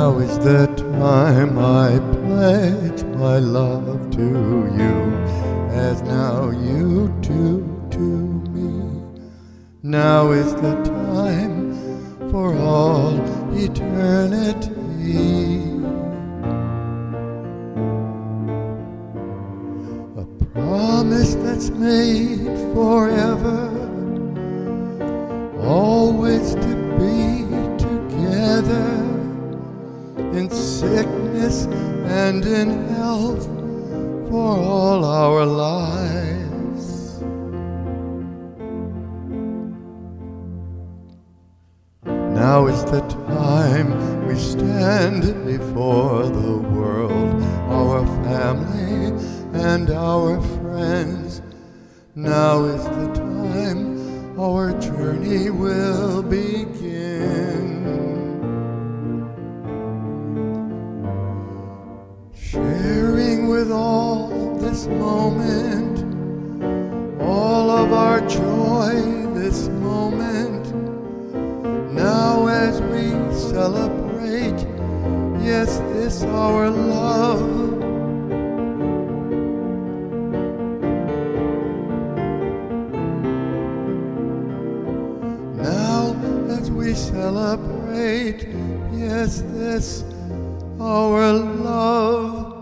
Now is the time I pledge my love to you, as now you do to me. Now is the time for all eternity. A promise that's made forever, always to be together, in sickness and in health, for all our lives. Now is the time we stand before the world, our family and our friends. Now is the time our journey will begin. Sharing with all this moment, all of our joy this moment. Now as we celebrate, yes, this our love. Now as we celebrate, yes, this our love.